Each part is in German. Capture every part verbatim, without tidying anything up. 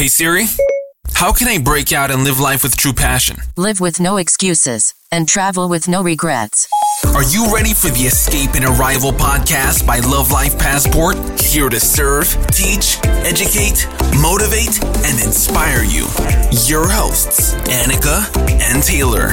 Hey Siri, how can I break out and live life with true passion? Live with no excuses and travel with no regrets. Are you ready for the Escape and Arrival podcast by Love Life Passport? Here to serve, teach, educate, motivate, and inspire you. Your hosts, Annika and Taylor.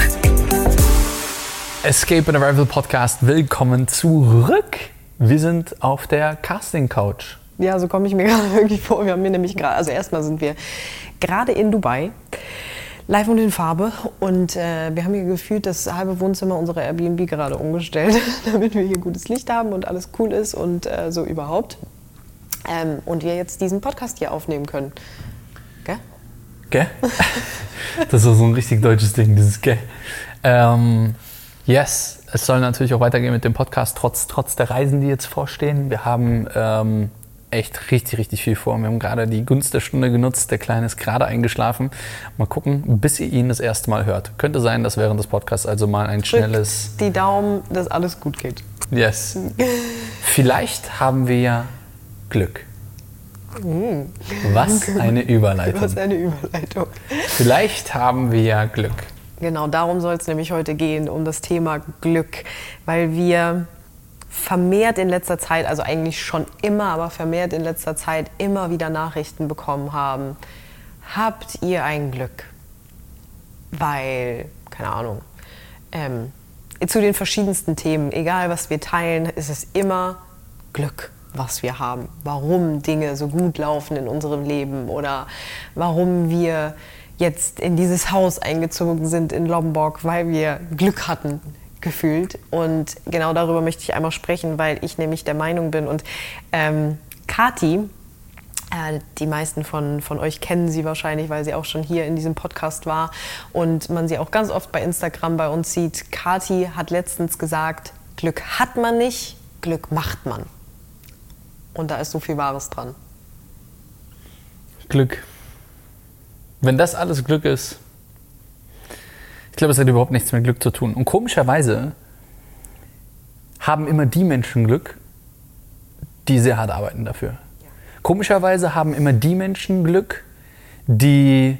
Escape and Arrival Podcast, willkommen zurück. Wir sind auf der Casting Couch. Ja, so komme ich mir gerade wirklich vor. Wir haben hier nämlich gerade, also erstmal sind wir gerade in Dubai, live und in Farbe. Und äh, wir haben hier gefühlt das halbe Wohnzimmer unserer Airbnb gerade umgestellt, damit wir hier gutes Licht haben und alles cool ist und äh, so überhaupt. Ähm, und wir jetzt diesen Podcast hier aufnehmen können. Gell? Gell? Das ist so ein richtig deutsches Ding, dieses Gell. Ähm, yes, es soll natürlich auch weitergehen mit dem Podcast, trotz, trotz der Reisen, die jetzt vorstehen. Wir haben ähm, echt richtig, richtig viel vor. Wir haben gerade die Gunst der Stunde genutzt. Der Kleine ist gerade eingeschlafen. Mal gucken, bis ihr ihn das erste Mal hört. Könnte sein, dass während des Podcasts also mal ein schnelles... Drückt die Daumen, dass alles gut geht. Yes. Vielleicht haben wir ja Glück. Was eine Überleitung. Was eine Überleitung. Vielleicht haben wir ja Glück. Genau, darum soll es nämlich heute gehen, um das Thema Glück. Weil wir vermehrt in letzter Zeit, also eigentlich schon immer, aber vermehrt in letzter Zeit immer wieder Nachrichten bekommen haben. Habt ihr ein Glück? Weil, keine Ahnung, ähm, zu den verschiedensten Themen, egal was wir teilen, ist es immer Glück, was wir haben. Warum Dinge so gut laufen in unserem Leben oder warum wir jetzt in dieses Haus eingezogen sind in Lombok, weil wir Glück hatten, gefühlt. Und genau darüber möchte ich einmal sprechen, weil ich nämlich der Meinung bin und ähm, Kathi, äh, die meisten von, von euch kennen sie wahrscheinlich, weil sie auch schon hier in diesem Podcast war und man sie auch ganz oft bei Instagram bei uns sieht. Kathi hat letztens gesagt, Glück hat man nicht, Glück macht man. Und da ist so viel Wahres dran. Glück. Wenn das alles Glück ist, ich glaube, es hat überhaupt nichts mit Glück zu tun. Und komischerweise haben immer die Menschen Glück, die sehr hart arbeiten dafür. Ja. Komischerweise haben immer die Menschen Glück, die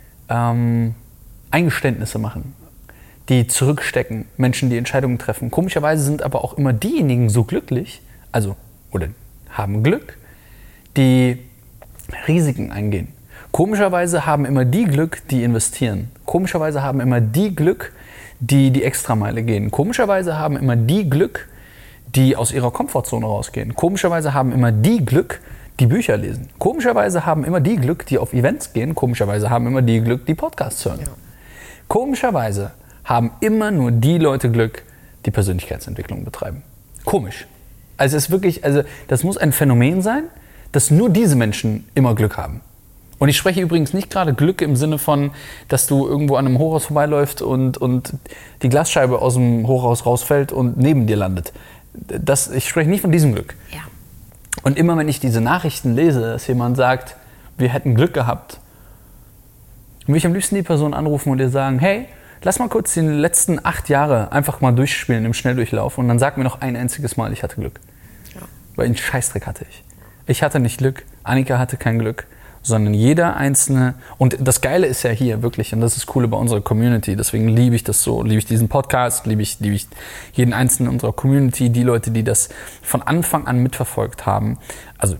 ähm, Eingeständnisse machen, die zurückstecken, Menschen, die Entscheidungen treffen. Komischerweise sind aber auch immer diejenigen so glücklich, also oder haben Glück, die Risiken eingehen. Komischerweise haben immer die Glück, die investieren. Komischerweise haben immer die Glück, die die Extrameile gehen. Komischerweise haben immer die Glück, die aus ihrer Komfortzone rausgehen. Komischerweise haben immer die Glück, die Bücher lesen. Komischerweise haben immer die Glück, die auf Events gehen. Komischerweise haben immer die Glück, die Podcasts hören. Ja. Komischerweise haben immer nur die Leute Glück, die Persönlichkeitsentwicklung betreiben. Komisch. Also es ist wirklich, also das muss ein Phänomen sein, dass nur diese Menschen immer Glück haben. Und ich spreche übrigens nicht gerade Glück im Sinne von, dass du irgendwo an einem Hochhaus vorbeiläufst und, und die Glasscheibe aus dem Hochhaus rausfällt und neben dir landet. Das, ich spreche nicht von diesem Glück. Ja. Und immer wenn ich diese Nachrichten lese, dass jemand sagt, wir hätten Glück gehabt, würde ich am liebsten die Person anrufen und ihr sagen, hey, lass mal kurz die letzten acht Jahre einfach mal durchspielen im Schnelldurchlauf und dann sag mir noch ein einziges Mal, ich hatte Glück. Ja. Weil einen Scheißdreck hatte ich. Ich hatte nicht Glück, Annika hatte kein Glück, sondern jeder einzelne, und das Geile ist ja hier wirklich, und das ist cool bei unserer Community, deswegen liebe ich das so, liebe ich diesen Podcast, liebe ich, liebe ich jeden einzelnen unserer Community, die Leute, die das von Anfang an mitverfolgt haben, also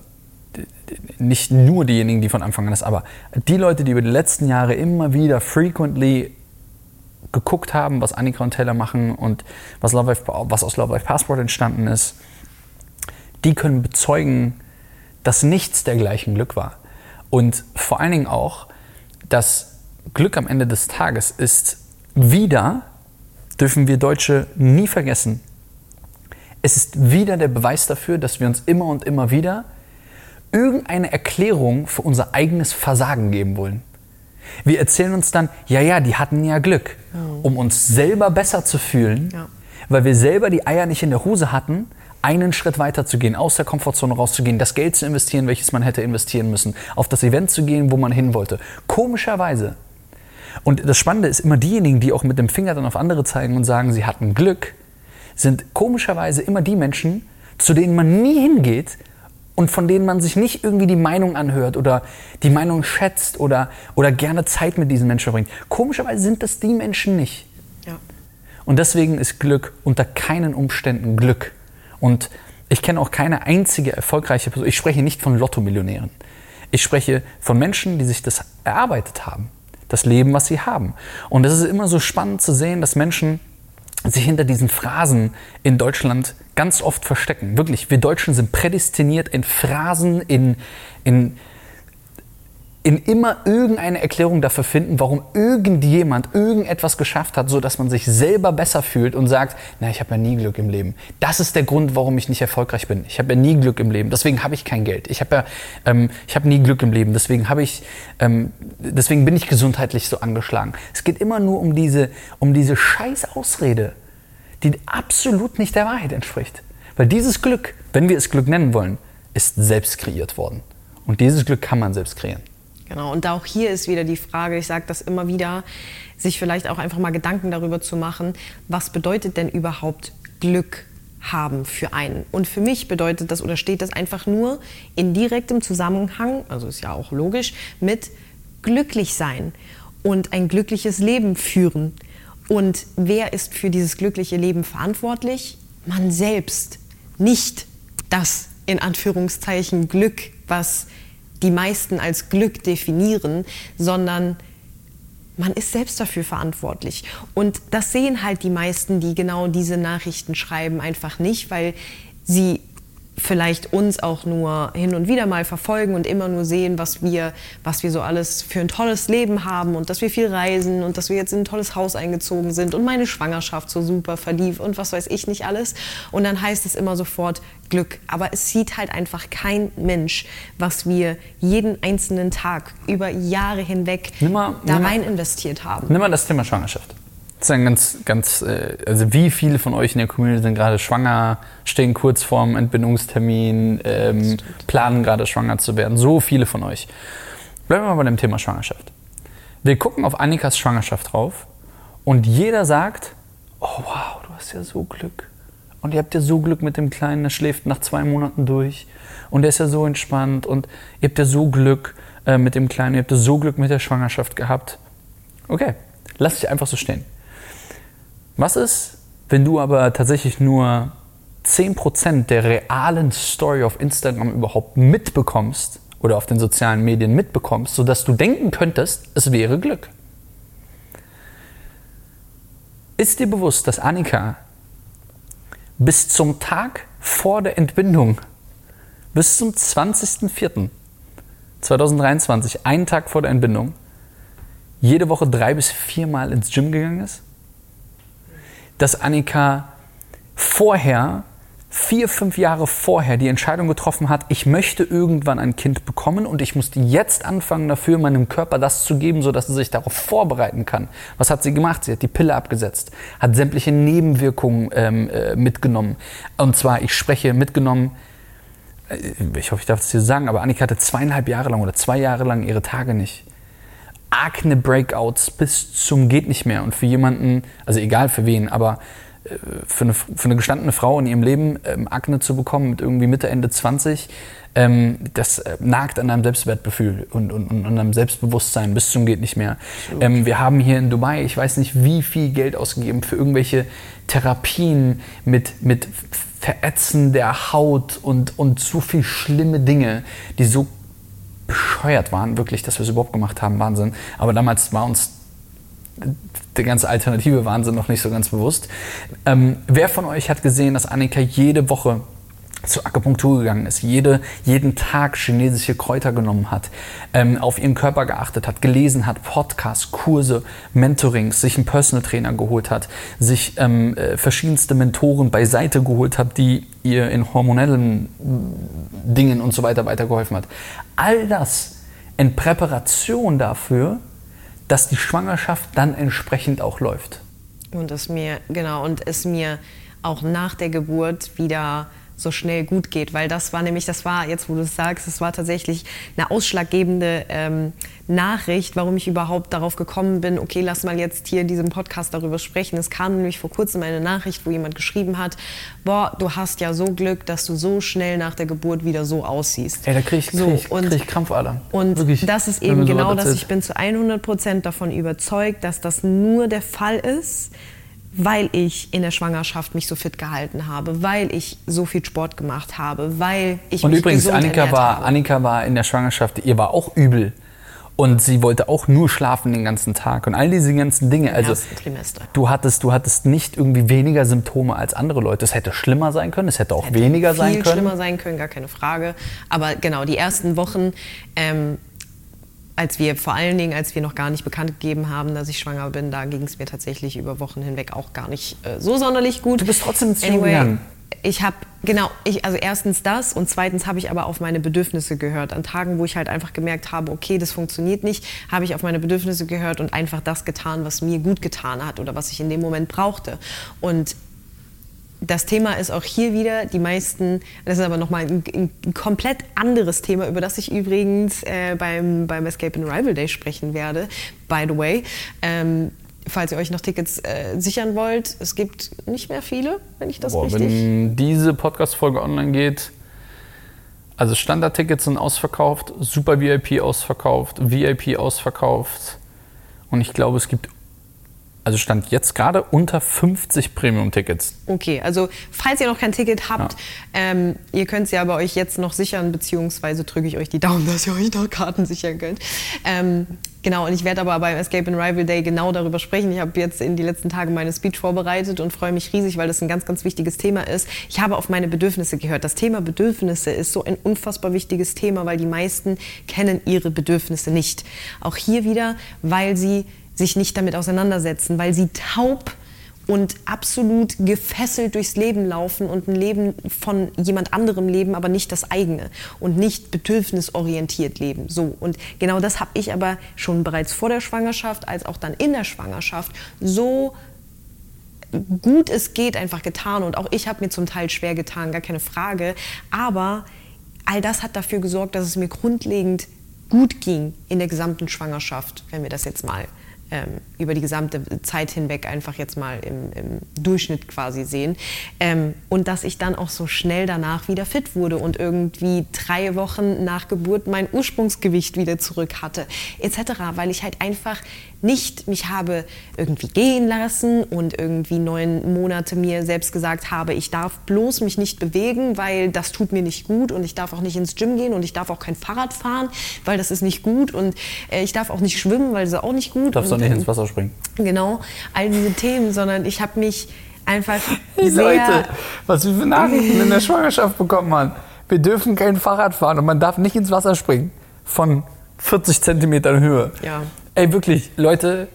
nicht nur diejenigen, die von Anfang an das, aber die Leute, die über die letzten Jahre immer wieder frequently geguckt haben, was Annika und Taylor machen und was, Love Life, was aus Love Life Passport entstanden ist, die können bezeugen, dass nichts dergleichen Glück war. Und vor allen Dingen auch, dass Glück am Ende des Tages ist wieder, dürfen wir Deutsche nie vergessen, es ist wieder der Beweis dafür, dass wir uns immer und immer wieder irgendeine Erklärung für unser eigenes Versagen geben wollen. Wir erzählen uns dann, ja, ja, die hatten ja Glück, um uns selber besser zu fühlen, ja. Weil wir selber die Eier nicht in der Hose hatten, einen Schritt weiter zu gehen, aus der Komfortzone rauszugehen, das Geld zu investieren, welches man hätte investieren müssen, auf das Event zu gehen, wo man hin wollte. Komischerweise. Und das Spannende ist immer diejenigen, die auch mit dem Finger dann auf andere zeigen und sagen, sie hatten Glück, sind komischerweise immer die Menschen, zu denen man nie hingeht und von denen man sich nicht irgendwie die Meinung anhört oder die Meinung schätzt oder, oder gerne Zeit mit diesen Menschen verbringt. Komischerweise sind das die Menschen nicht. Ja. Und deswegen ist Glück unter keinen Umständen Glück. Und ich kenne auch keine einzige erfolgreiche Person. Ich spreche nicht von Lotto-Millionären. Ich spreche von Menschen, die sich das erarbeitet haben. Das Leben, was sie haben. Und es ist immer so spannend zu sehen, dass Menschen sich hinter diesen Phrasen in Deutschland ganz oft verstecken. Wirklich, wir Deutschen sind prädestiniert in Phrasen, in, in, in immer irgendeine Erklärung dafür finden, warum irgendjemand irgendetwas geschafft hat, sodass man sich selber besser fühlt und sagt, na, ich habe ja nie Glück im Leben. Das ist der Grund, warum ich nicht erfolgreich bin. Ich habe ja nie Glück im Leben, deswegen habe ich kein Geld. Ich habe ja, ähm, ich habe nie Glück im Leben, deswegen habe ich, ähm, deswegen bin ich gesundheitlich so angeschlagen. Es geht immer nur um diese, um diese scheiß Ausrede, die absolut nicht der Wahrheit entspricht. Weil dieses Glück, wenn wir es Glück nennen wollen, ist selbst kreiert worden. Und dieses Glück kann man selbst kreieren. Genau, und auch hier ist wieder die Frage, ich sage das immer wieder, sich vielleicht auch einfach mal Gedanken darüber zu machen, was bedeutet denn überhaupt Glück haben für einen? Und für mich bedeutet das oder steht das einfach nur in direktem Zusammenhang, also ist ja auch logisch, mit glücklich sein und ein glückliches Leben führen. Und wer ist für dieses glückliche Leben verantwortlich? Man selbst, nicht das in Anführungszeichen Glück, was die meisten als Glück definieren, sondern man ist selbst dafür verantwortlich. Und das sehen halt die meisten, die genau diese Nachrichten schreiben, einfach nicht, weil sie vielleicht uns auch nur hin und wieder mal verfolgen und immer nur sehen, was wir, was wir so alles für ein tolles Leben haben und dass wir viel reisen und dass wir jetzt in ein tolles Haus eingezogen sind und meine Schwangerschaft so super verlief und was weiß ich nicht alles. Und dann heißt es immer sofort Glück. Aber es sieht halt einfach kein Mensch, was wir jeden einzelnen Tag über Jahre hinweg mal, da nimm rein mal, investiert haben. Nimm mal das Thema Schwangerschaft. Das ist ein ganz, ganz, also wie viele von euch in der Community sind gerade schwanger, stehen kurz vorm Entbindungstermin, ähm, planen gerade schwanger zu werden. So viele von euch. Bleiben wir mal bei dem Thema Schwangerschaft. Wir gucken auf Annikas Schwangerschaft drauf und jeder sagt, oh wow, du hast ja so Glück. Und ihr habt ja so Glück mit dem Kleinen, der schläft nach zwei Monaten durch und der ist ja so entspannt und ihr habt ja so Glück äh, mit dem Kleinen, ihr habt ja so Glück mit der Schwangerschaft gehabt. Okay, lass dich einfach so stehen. Was ist, wenn du aber tatsächlich nur zehn Prozent der realen Story auf Instagram überhaupt mitbekommst oder auf den sozialen Medien mitbekommst, sodass du denken könntest, es wäre Glück? Ist dir bewusst, dass Annika bis zum Tag vor der Entbindung, bis zum zwanzigsten vierten zweitausenddreiundzwanzig, einen Tag vor der Entbindung, jede Woche drei bis viermal ins Gym gegangen ist? Dass Annika vorher, vier, fünf Jahre vorher, die Entscheidung getroffen hat, ich möchte irgendwann ein Kind bekommen und ich muss jetzt anfangen dafür, meinem Körper das zu geben, sodass er sich darauf vorbereiten kann. Was hat sie gemacht? Sie hat die Pille abgesetzt, hat sämtliche Nebenwirkungen ähm, äh, mitgenommen. Und zwar, ich spreche mitgenommen, äh, ich hoffe, ich darf es dir sagen, aber Annika hatte zweieinhalb Jahre lang oder zwei Jahre lang ihre Tage nicht. Akne-Breakouts bis zum geht nicht mehr. Und für jemanden, also egal für wen, aber für eine, für eine gestandene Frau in ihrem Leben ähm, Akne zu bekommen mit irgendwie Mitte, Ende zwanzig, ähm, das äh, nagt an deinem Selbstwertgefühl und, und, und an deinem Selbstbewusstsein bis zum geht nicht mehr. Ähm, wir haben hier in Dubai, ich weiß nicht wie viel Geld ausgegeben für irgendwelche Therapien mit, mit Verätzen der Haut und, und so viel schlimme Dinge, die so bescheuert waren, wirklich, dass wir es überhaupt gemacht haben, Wahnsinn. Aber damals war uns der ganze alternative Wahnsinn noch nicht so ganz bewusst. Ähm, wer von euch hat gesehen, dass Annika jede Woche zur Akupunktur gegangen ist, jede, jeden Tag chinesische Kräuter genommen hat, ähm, auf ihren Körper geachtet hat, gelesen hat, Podcasts, Kurse, Mentorings, sich einen Personal Trainer geholt hat, sich ähm, äh, verschiedenste Mentoren beiseite geholt hat, die ihr in hormonellen Dingen und so weiter weitergeholfen hat. All das in Präparation dafür, dass die Schwangerschaft dann entsprechend auch läuft. Und es mir, genau, und es mir auch nach der Geburt wieder so schnell gut geht, weil das war nämlich, das war jetzt, wo du es sagst, das war tatsächlich eine ausschlaggebende ähm, Nachricht, warum ich überhaupt darauf gekommen bin, okay, lass mal jetzt hier in diesem Podcast darüber sprechen. Es kam nämlich vor kurzem eine Nachricht, wo jemand geschrieben hat, boah, du hast ja so Glück, dass du so schnell nach der Geburt wieder so aussiehst. Ey, da krieg ich, krieg so, ich, und, krieg ich Krampfader. Und Wirklich, das ist wenn eben man so genau was das, erzählt. ich bin zu hundert Prozent davon überzeugt, dass das nur der Fall ist, weil ich in der Schwangerschaft mich so fit gehalten habe, weil ich so viel Sport gemacht habe, weil ich Und mich übrigens, gesund Annika ernährt war, habe. Annika war in der Schwangerschaft, ihr war auch übel. Und sie wollte auch nur schlafen den ganzen Tag. Und all diese ganzen Dinge. Im Also, ersten Trimester. du hattest, du hattest nicht irgendwie weniger Symptome als andere Leute. Es hätte schlimmer sein können, es hätte auch Hätte weniger viel sein können. schlimmer sein können, gar keine Frage. Aber genau, die ersten Wochen, ähm, als wir vor allen Dingen, als wir noch gar nicht bekannt gegeben haben, dass ich schwanger bin, da ging es mir tatsächlich über Wochen hinweg auch gar nicht äh, so sonderlich gut. Du bist trotzdem ins Gym anyway, gegangen. Ich habe, genau, ich, also erstens das und zweitens habe ich aber auf meine Bedürfnisse gehört. An Tagen, wo ich halt einfach gemerkt habe, okay, das funktioniert nicht, habe ich auf meine Bedürfnisse gehört und einfach das getan, was mir gut getan hat oder was ich in dem Moment brauchte. Und das Thema ist auch hier wieder, die meisten, das ist aber nochmal ein, ein komplett anderes Thema, über das ich übrigens äh, beim, beim Escape and Arrival Day sprechen werde, by the way. Ähm, falls ihr euch noch Tickets äh, sichern wollt, es gibt nicht mehr viele, wenn ich das Boah, richtig... wenn diese Podcast-Folge online geht, also Standard-Tickets sind ausverkauft, Super V I P ausverkauft, V I P ausverkauft und ich glaube, es gibt, also Stand jetzt gerade unter fünfzig Premium-Tickets. Okay, also falls ihr noch kein Ticket habt, Ja. ähm, ihr könnt es ja bei euch jetzt noch sichern, beziehungsweise drücke ich euch die Daumen, dass ihr euch noch Karten sichern könnt. Ähm, genau, und ich werde aber beim Escape and Arrival Day genau darüber sprechen. Ich habe jetzt in die letzten Tage meine Speech vorbereitet und freue mich riesig, weil das ein ganz, ganz wichtiges Thema ist. Ich habe auf meine Bedürfnisse gehört. Das Thema Bedürfnisse ist so ein unfassbar wichtiges Thema, weil die meisten kennen ihre Bedürfnisse nicht. Auch hier wieder, weil sie sich nicht damit auseinandersetzen, weil sie taub und absolut gefesselt durchs Leben laufen und ein Leben von jemand anderem leben, aber nicht das eigene und nicht bedürfnisorientiert leben. So, und genau das habe ich aber schon bereits vor der Schwangerschaft als auch dann in der Schwangerschaft so gut es geht einfach getan und auch ich habe mir zum Teil schwer getan, gar keine Frage, aber all das hat dafür gesorgt, dass es mir grundlegend gut ging in der gesamten Schwangerschaft, wenn wir das jetzt mal ähm, über die gesamte Zeit hinweg einfach jetzt mal im, im Durchschnitt quasi sehen. Ähm, und dass ich dann auch so schnell danach wieder fit wurde und irgendwie drei Wochen nach Geburt mein Ursprungsgewicht wieder zurück hatte, et cetera, weil ich halt einfach nicht mich habe irgendwie gehen lassen und irgendwie neun Monate mir selbst gesagt habe, ich darf bloß mich nicht bewegen, weil das tut mir nicht gut und ich darf auch nicht ins Gym gehen und ich darf auch kein Fahrrad fahren, weil das ist nicht gut und äh, ich darf auch nicht schwimmen, weil das ist auch nicht gut. Du darfst und, auch nicht ins Wasser springen. Genau, all diese Themen, sondern ich habe mich einfach Hey sehr... Leute, was wir für Nachrichten in der Schwangerschaft bekommen haben. Wir dürfen kein Fahrrad fahren und man darf nicht ins Wasser springen. Von vierzig Zentimetern Höhe. Ja. Ey, wirklich, Leute.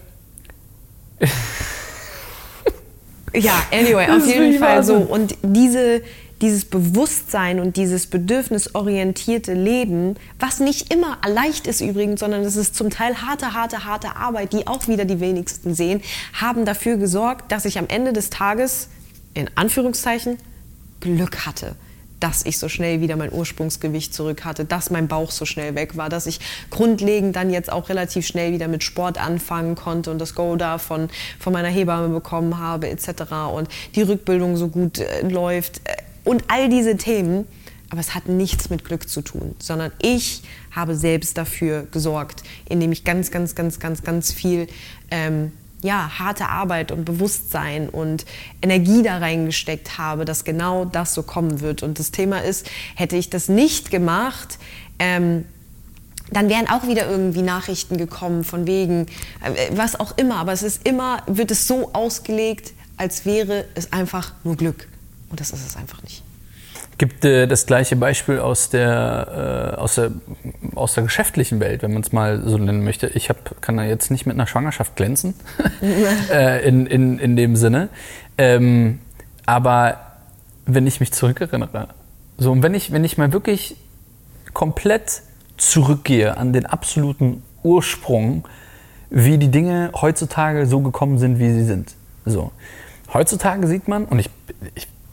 Ja, anyway, Das auf ist jeden wirklich Fall so. Wahnsinn. Und diese, dieses Bewusstsein und dieses bedürfnisorientierte Leben, was nicht immer leicht ist übrigens, sondern es ist zum Teil harte, harte, harte Arbeit, die auch wieder die wenigsten sehen, haben dafür gesorgt, dass ich am Ende des Tages, in Anführungszeichen, Glück hatte. Dass ich so schnell wieder mein Ursprungsgewicht zurück hatte, dass mein Bauch so schnell weg war, dass ich grundlegend dann jetzt auch relativ schnell wieder mit Sport anfangen konnte und das Go da von, von meiner Hebamme bekommen habe et cetera und die Rückbildung so gut äh, läuft äh, und all diese Themen. Aber es hat nichts mit Glück zu tun, sondern ich habe selbst dafür gesorgt, indem ich ganz, ganz, ganz, ganz, ganz viel ähm, ja, harte Arbeit und Bewusstsein und Energie da reingesteckt habe, dass genau das so kommen wird. Und das Thema ist, hätte ich das nicht gemacht, ähm, dann wären auch wieder irgendwie Nachrichten gekommen von wegen, äh, was auch immer. Aber es ist immer, wird es so ausgelegt, als wäre es einfach nur Glück. Und das ist es einfach nicht. Gibt äh, das gleiche Beispiel aus der, äh, aus der, aus der geschäftlichen Welt, wenn man es mal so nennen möchte. Ich hab, kann da jetzt nicht mit einer Schwangerschaft glänzen, äh, in, in, in dem Sinne. Ähm, aber wenn ich mich zurückerinnere, so, und wenn ich, wenn ich mal wirklich komplett zurückgehe an den absoluten Ursprung, wie die Dinge heutzutage so gekommen sind, wie sie sind. So. Heutzutage sieht man, und ich, ich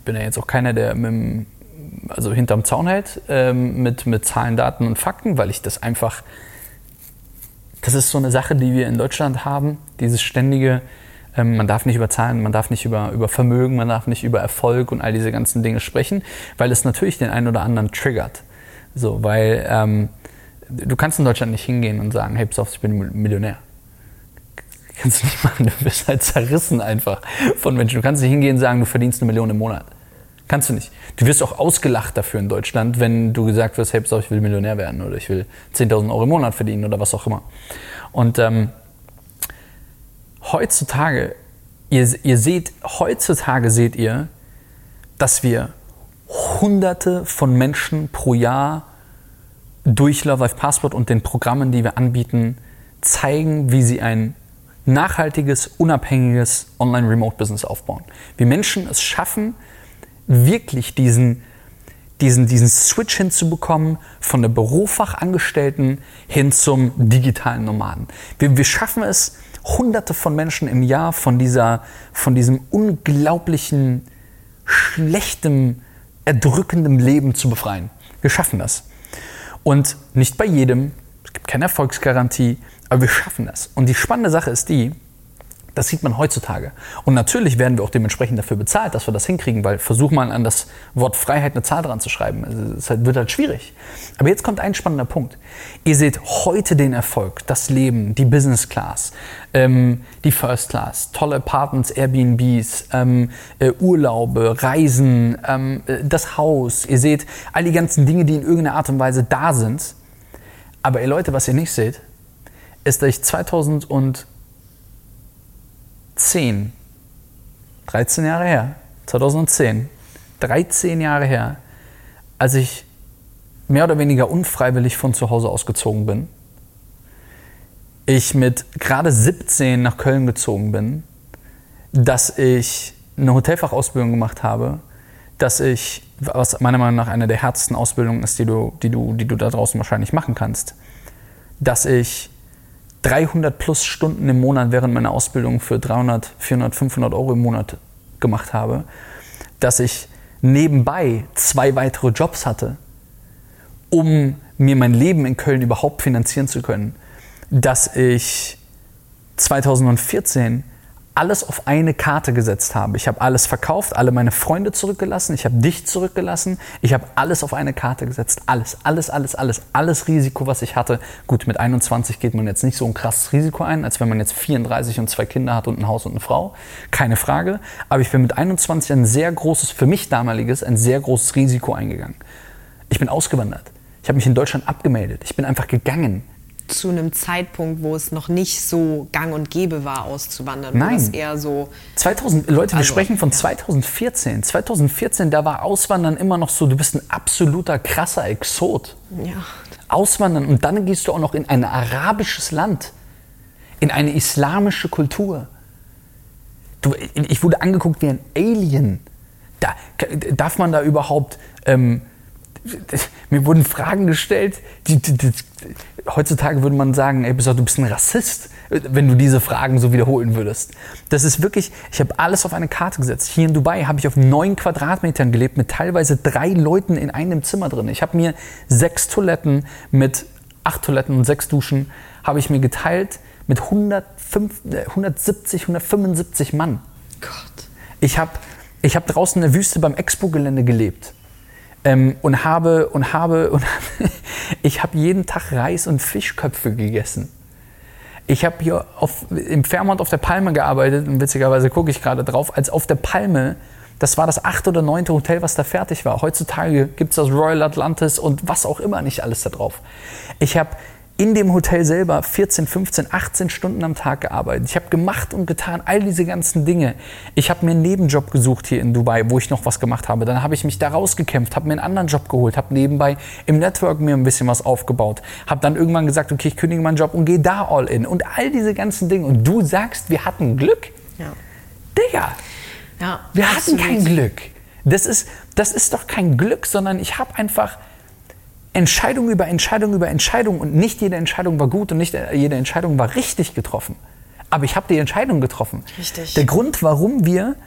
bin ja jetzt auch keiner, der mit dem, also hinterm Zaun hält, ähm, mit, mit Zahlen, Daten und Fakten, weil ich das einfach, das ist so eine Sache, die wir in Deutschland haben, dieses ständige, ähm, man darf nicht über Zahlen, man darf nicht über, über Vermögen, man darf nicht über Erfolg und all diese ganzen Dinge sprechen, weil es natürlich den einen oder anderen triggert. So, weil ähm, du kannst in Deutschland nicht hingehen und sagen, hey, pass auf, ich bin Millionär. Kannst du nicht machen, du wirst halt zerrissen einfach von Menschen. Du kannst nicht hingehen und sagen, du verdienst eine Million im Monat. Kannst du nicht. Du wirst auch ausgelacht dafür in Deutschland, wenn du gesagt wirst, hey, pass auf, ich will Millionär werden oder ich will zehntausend Euro im Monat verdienen oder was auch immer. Und ähm, heutzutage, ihr, ihr seht, heutzutage seht ihr, dass wir Hunderte von Menschen pro Jahr durch Love Life Passport und den Programmen, die wir anbieten, zeigen, wie sie ein nachhaltiges, unabhängiges Online-Remote-Business aufbauen. Wie Menschen es schaffen, wirklich diesen, diesen, diesen Switch hinzubekommen von der Bürofachangestellten hin zum digitalen Nomaden. Wir, wir schaffen es, Hunderte von Menschen im Jahr von, dieser, von diesem unglaublichen, schlechtem, erdrückendem Leben zu befreien. Wir schaffen das. Und nicht bei jedem, es gibt keine Erfolgsgarantie, aber wir schaffen das. Und die spannende Sache ist die, das sieht man heutzutage. Und natürlich werden wir auch dementsprechend dafür bezahlt, dass wir das hinkriegen, weil versuch mal an das Wort Freiheit eine Zahl dran zu schreiben. Es wird halt schwierig. Aber jetzt kommt ein spannender Punkt. Ihr seht heute den Erfolg, das Leben, die Business Class, ähm, die First Class, tolle Apartments, Airbnbs, ähm, äh, Urlaube, Reisen, ähm, das Haus. Ihr seht all die ganzen Dinge, die in irgendeiner Art und Weise da sind. Aber ihr Leute, was ihr nicht seht, ist, dass ich zweitausendzehn, dreizehn Jahre her, zweitausendzehn, dreizehn Jahre her, als ich mehr oder weniger unfreiwillig von zu Hause ausgezogen bin, ich mit gerade siebzehn nach Köln gezogen bin, dass ich eine Hotelfachausbildung gemacht habe, dass ich, was meiner Meinung nach eine der härtesten Ausbildungen ist, die du, die du, die du da draußen wahrscheinlich machen kannst, dass ich dreihundert plus Stunden im Monat während meiner Ausbildung für dreihundert, vierhundert, fünfhundert Euro im Monat gemacht habe, dass ich nebenbei zwei weitere Jobs hatte, um mir mein Leben in Köln überhaupt finanzieren zu können, dass ich zweitausendvierzehn alles auf eine Karte gesetzt habe. Ich habe alles verkauft, alle meine Freunde zurückgelassen, ich habe dich zurückgelassen, ich habe alles auf eine Karte gesetzt. Alles, alles, alles, alles, alles Risiko, was ich hatte. Gut, mit einundzwanzig geht man jetzt nicht so ein krasses Risiko ein, als wenn man jetzt vierunddreißig und zwei Kinder hat und ein Haus und eine Frau. Keine Frage. Aber ich bin mit einundzwanzig ein sehr großes, für mich damaliges, ein sehr großes Risiko eingegangen. Ich bin ausgewandert. Ich habe mich in Deutschland abgemeldet. Ich bin einfach gegangen. Zu einem Zeitpunkt, wo es noch nicht so gang und gäbe war, auszuwandern. Nein. Wo es eher so zweitausend, Leute, wir also, sprechen von ja. zweitausendvierzehn. zweitausendvierzehn, da war Auswandern immer noch so, du bist ein absoluter krasser Exot. Ja. Auswandern und dann gehst du auch noch in ein arabisches Land, in eine islamische Kultur. Du, ich wurde angeguckt wie ein Alien. Da, darf man da überhaupt... Ähm, mir wurden Fragen gestellt, die, die, die, heutzutage würde man sagen, ey, du bist ein Rassist, wenn du diese Fragen so wiederholen würdest. Das ist wirklich, ich habe alles auf eine Karte gesetzt. Hier in Dubai habe ich auf neun Quadratmetern gelebt, mit teilweise drei Leuten in einem Zimmer drin. Ich habe mir sechs Toiletten mit acht Toiletten und sechs Duschen habe ich mir geteilt mit hundertfünf, hundertsiebzig, hundertfünfundsiebzig Mann. Gott. Ich habe ich hab draußen in der Wüste beim Expo-Gelände gelebt. Ähm, und habe, und habe, und ich habe jeden Tag Reis und Fischköpfe gegessen. Ich habe hier auf, im Fairmont auf der Palme gearbeitet und witzigerweise gucke ich gerade drauf, als auf der Palme, das war das achte oder neunte Hotel, was da fertig war. Heutzutage gibt es das Royal Atlantis und was auch immer nicht alles da drauf. Ich habe in dem Hotel selber vierzehn, fünfzehn, achtzehn Stunden am Tag gearbeitet. Ich habe gemacht und getan, all diese ganzen Dinge. Ich habe mir einen Nebenjob gesucht hier in Dubai, wo ich noch was gemacht habe. Dann habe ich mich da rausgekämpft, habe mir einen anderen Job geholt, habe nebenbei im Network mir ein bisschen was aufgebaut. Habe dann irgendwann gesagt, okay, ich kündige meinen Job und gehe da all in. Und all diese ganzen Dinge. Und du sagst, wir hatten Glück? Ja. Digga, Ja, wir absolut. hatten kein Glück. Das ist, das ist doch kein Glück, sondern ich habe einfach... Entscheidung über Entscheidung über Entscheidung und nicht jede Entscheidung war gut und nicht jede Entscheidung war richtig getroffen. Aber ich habe die Entscheidung getroffen. Richtig. Der Grund, warum wir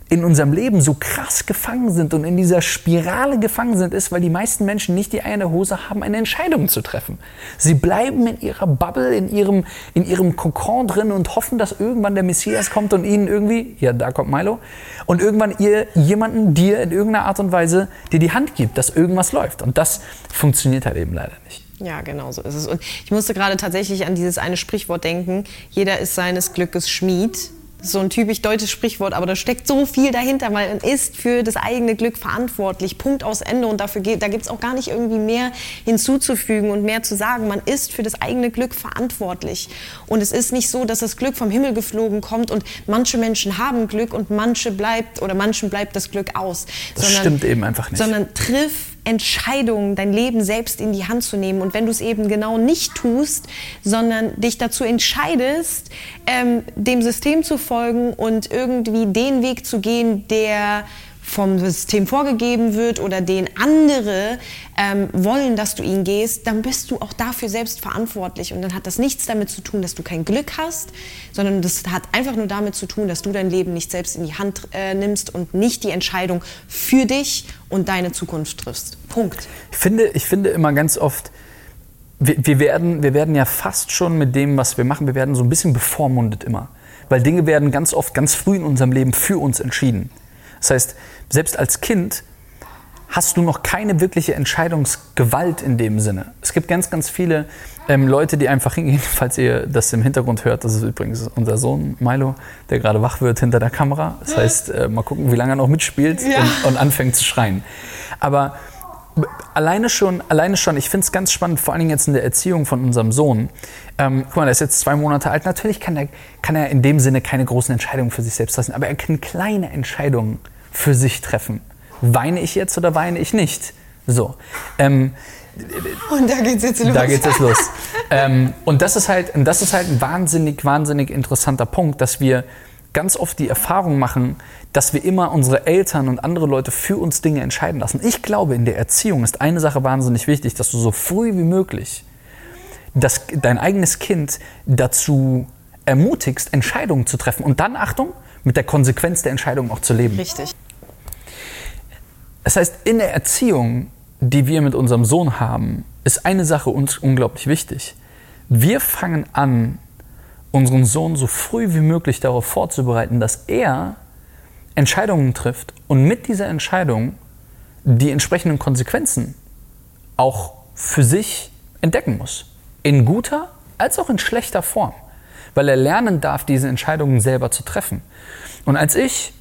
in unserem Leben so krass gefangen sind und in dieser Spirale gefangen sind, ist, weil die meisten Menschen nicht die Eier in der Hose haben, eine Entscheidung zu treffen. Sie bleiben in ihrer Bubble, in ihrem, in ihrem Kokon drin und hoffen, dass irgendwann der Messias kommt und ihnen irgendwie, ja, da kommt Milo, und irgendwann ihr jemanden dir in irgendeiner Art und Weise dir die Hand gibt, dass irgendwas läuft. Und das funktioniert halt eben leider nicht. Ja, genau so ist es. Und ich musste gerade tatsächlich an dieses eine Sprichwort denken, jeder ist seines Glückes Schmied. So ein typisch deutsches Sprichwort, aber da steckt so viel dahinter, weil man ist für das eigene Glück verantwortlich, Punkt aus Ende, und dafür geht, da gibt es auch gar nicht irgendwie mehr hinzuzufügen und mehr zu sagen. Man ist für das eigene Glück verantwortlich, und es ist nicht so, dass das Glück vom Himmel geflogen kommt und manche Menschen haben Glück und manche bleibt oder manchen bleibt das Glück aus. Das sondern, stimmt eben einfach nicht. Sondern triff Entscheidungen, dein Leben selbst in die Hand zu nehmen. Und wenn du es eben genau nicht tust, sondern dich dazu entscheidest, ähm, dem System zu folgen und irgendwie den Weg zu gehen, der vom System vorgegeben wird oder den andere ähm, wollen, dass du ihn gehst, dann bist du auch dafür selbst verantwortlich. Und dann hat das nichts damit zu tun, dass du kein Glück hast, sondern das hat einfach nur damit zu tun, dass du dein Leben nicht selbst in die Hand äh, nimmst und nicht die Entscheidung für dich und deine Zukunft triffst. Punkt. Ich finde, ich finde immer ganz oft, wir, wir, werden, wir werden ja fast schon mit dem, was wir machen, wir werden so ein bisschen bevormundet immer. Weil Dinge werden ganz oft, ganz früh in unserem Leben für uns entschieden. Das heißt, selbst als Kind hast du noch keine wirkliche Entscheidungsgewalt in dem Sinne. Es gibt ganz, ganz viele ähm, Leute, die einfach hingehen, falls ihr das im Hintergrund hört, das ist übrigens unser Sohn Milo, der gerade wach wird hinter der Kamera. Das heißt, äh, mal gucken, wie lange er noch mitspielt, ja. und, und anfängt zu schreien. Aber alleine schon, alleine schon, ich finde es ganz spannend, vor allen Dingen jetzt in der Erziehung von unserem Sohn. Ähm, guck mal, der ist jetzt zwei Monate alt. Natürlich kann er, kann er in dem Sinne keine großen Entscheidungen für sich selbst treffen, aber er kann kleine Entscheidungen für sich treffen. Weine ich jetzt oder weine ich nicht? So. Ähm, und da geht's jetzt los. Da geht's jetzt los. ähm, und das ist halt, das ist halt ein wahnsinnig, wahnsinnig interessanter Punkt, dass wir ganz oft die Erfahrung machen, dass wir immer unsere Eltern und andere Leute für uns Dinge entscheiden lassen. Ich glaube, in der Erziehung ist eine Sache wahnsinnig wichtig, dass du so früh wie möglich das, dein eigenes Kind dazu ermutigst, Entscheidungen zu treffen. Und dann, Achtung, mit der Konsequenz der Entscheidung auch zu leben. Richtig. Das heißt, in der Erziehung, die wir mit unserem Sohn haben, ist eine Sache uns unglaublich wichtig. Wir fangen an, unseren Sohn so früh wie möglich darauf vorzubereiten, dass er Entscheidungen trifft und mit dieser Entscheidung die entsprechenden Konsequenzen auch für sich entdecken muss. In guter als auch in schlechter Form. Weil er lernen darf, diese Entscheidungen selber zu treffen. Und als ich,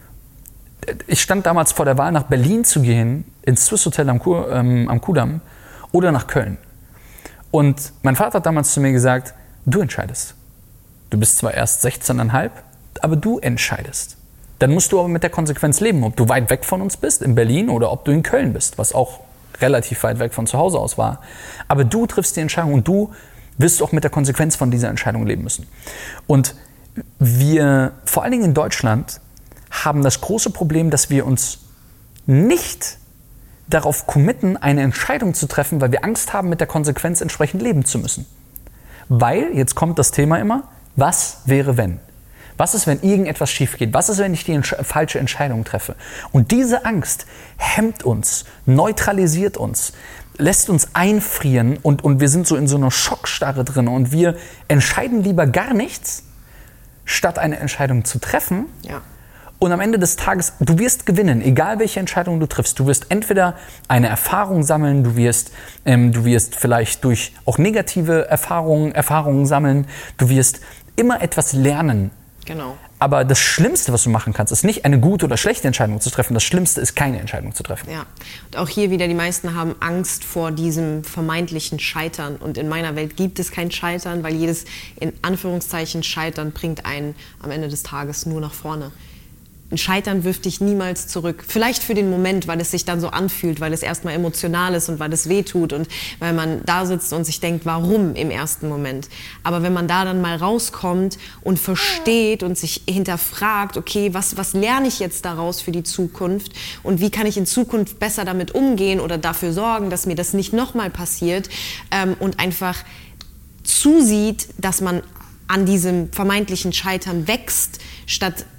ich stand damals vor der Wahl, nach Berlin zu gehen, ins Swiss Hotel am, Kur, ähm, am Kudamm oder nach Köln. Und mein Vater hat damals zu mir gesagt, du entscheidest. Du bist zwar erst sechzehn Komma fünf, aber du entscheidest. Dann musst du aber mit der Konsequenz leben, ob du weit weg von uns bist, in Berlin, oder ob du in Köln bist, was auch relativ weit weg von zu Hause aus war. Aber du triffst die Entscheidung und du wirst auch mit der Konsequenz von dieser Entscheidung leben müssen. Und wir, vor allen Dingen in Deutschland, haben das große Problem, dass wir uns nicht darauf committen, eine Entscheidung zu treffen, weil wir Angst haben, mit der Konsequenz entsprechend leben zu müssen. Weil, jetzt kommt das Thema immer, was wäre wenn? Was ist, wenn irgendetwas schief geht? Was ist, wenn ich die entsch- falsche Entscheidung treffe? Und diese Angst hemmt uns, neutralisiert uns, lässt uns einfrieren und, und wir sind so in so einer Schockstarre drin und wir entscheiden lieber gar nichts, statt eine Entscheidung zu treffen. Ja. Und am Ende des Tages, du wirst gewinnen, egal welche Entscheidung du triffst. Du wirst entweder eine Erfahrung sammeln, du wirst, ähm, du wirst vielleicht durch auch negative Erfahrungen, Erfahrungen sammeln, du wirst immer etwas lernen. Genau. Aber das Schlimmste, was du machen kannst, ist nicht eine gute oder schlechte Entscheidung zu treffen. Das Schlimmste ist, keine Entscheidung zu treffen. Ja. Und auch hier wieder, die meisten haben Angst vor diesem vermeintlichen Scheitern. Und in meiner Welt gibt es kein Scheitern, weil jedes, in Anführungszeichen, Scheitern bringt einen am Ende des Tages nur nach vorne. Ein Scheitern wirft dich niemals zurück. Vielleicht für den Moment, weil es sich dann so anfühlt, weil es erstmal emotional ist und weil es wehtut und weil man da sitzt und sich denkt, warum im ersten Moment. Aber wenn man da dann mal rauskommt und versteht und sich hinterfragt, okay, was, was lerne ich jetzt daraus für die Zukunft und wie kann ich in Zukunft besser damit umgehen oder dafür sorgen, dass mir das nicht nochmal passiert, ähm, und einfach zusieht, dass man an diesem vermeintlichen Scheitern wächst, statt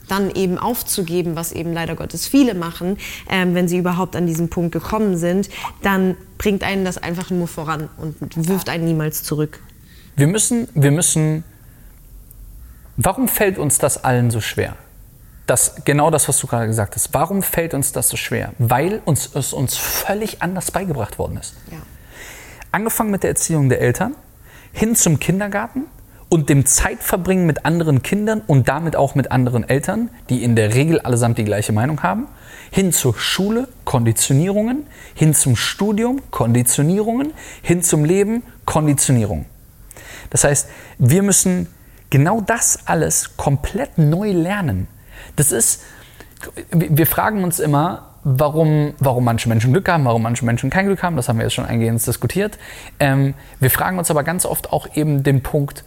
dann eben aufzugeben, was eben leider Gottes viele machen, ähm, wenn sie überhaupt an diesen Punkt gekommen sind, dann bringt einen das einfach nur voran und wirft einen niemals zurück. Wir müssen, wir müssen, warum fällt uns das allen so schwer? Das, genau das, was du gerade gesagt hast. Warum fällt uns das so schwer? Weil uns, es uns völlig anders beigebracht worden ist. Ja. Angefangen mit der Erziehung der Eltern, hin zum Kindergarten, und dem Zeitverbringen mit anderen Kindern und damit auch mit anderen Eltern, die in der Regel allesamt die gleiche Meinung haben, hin zur Schule, Konditionierungen, hin zum Studium, Konditionierungen, hin zum Leben, Konditionierung. Das heißt, wir müssen genau das alles komplett neu lernen. Das ist, wir fragen uns immer, warum, warum manche Menschen Glück haben, warum manche Menschen kein Glück haben, das haben wir jetzt schon eingehend diskutiert. Ähm, wir fragen uns aber ganz oft auch eben den Punkt,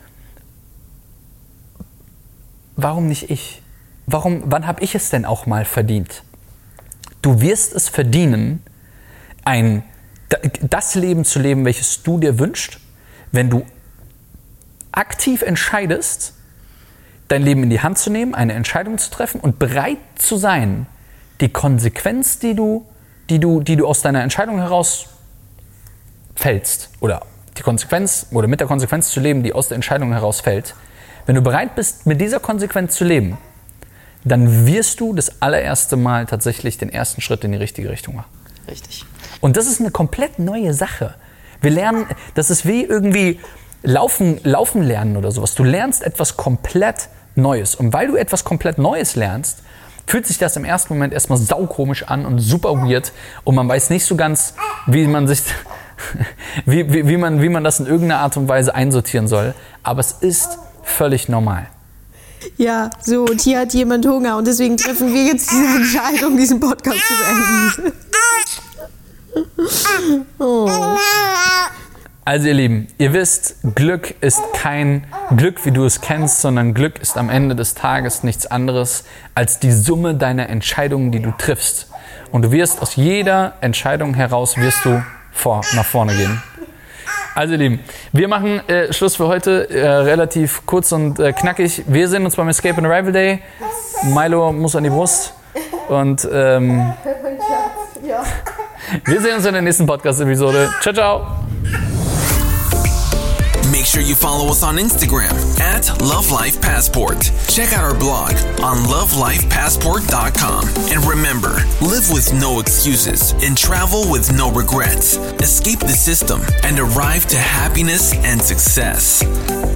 warum nicht ich? Warum, wann habe ich es denn auch mal verdient? Du wirst es verdienen, ein, das Leben zu leben, welches du dir wünschst, wenn du aktiv entscheidest, dein Leben in die Hand zu nehmen, eine Entscheidung zu treffen und bereit zu sein, die Konsequenz, die du, die du, die du aus deiner Entscheidung heraus fällst, oder die Konsequenz, oder mit der Konsequenz zu leben, die aus der Entscheidung heraus fällt. Wenn du bereit bist, mit dieser Konsequenz zu leben, dann wirst du das allererste Mal tatsächlich den ersten Schritt in die richtige Richtung machen. Richtig. Und das ist eine komplett neue Sache. Wir lernen, das ist wie irgendwie Laufen, Laufen lernen oder sowas. Du lernst etwas komplett Neues. Und weil du etwas komplett Neues lernst, fühlt sich das im ersten Moment erstmal saukomisch an und super weird. Und man weiß nicht so ganz, wie man sich... wie, wie, wie, man, wie man das in irgendeiner Art und Weise einsortieren soll. Aber es ist völlig normal. Ja, so, und hier hat jemand Hunger und deswegen treffen wir jetzt diese Entscheidung, diesen Podcast zu beenden. Oh. Also ihr Lieben, ihr wisst, Glück ist kein Glück, wie du es kennst, sondern Glück ist am Ende des Tages nichts anderes als die Summe deiner Entscheidungen, die du triffst. Und du wirst aus jeder Entscheidung heraus, wirst du vor, nach vorne gehen. Also ihr Lieben, wir machen äh, Schluss für heute, äh, relativ kurz und äh, knackig. Wir sehen uns beim Escape and Arrival Day. Milo muss an die Brust. Und ähm, wir sehen uns in der nächsten Podcast-Episode. Ciao, ciao. Make sure you follow us on Instagram at Love Life Passport. Check out our blog on love life passport dot com. And remember, live with no excuses and travel with no regrets. Escape the system and arrive to happiness and success.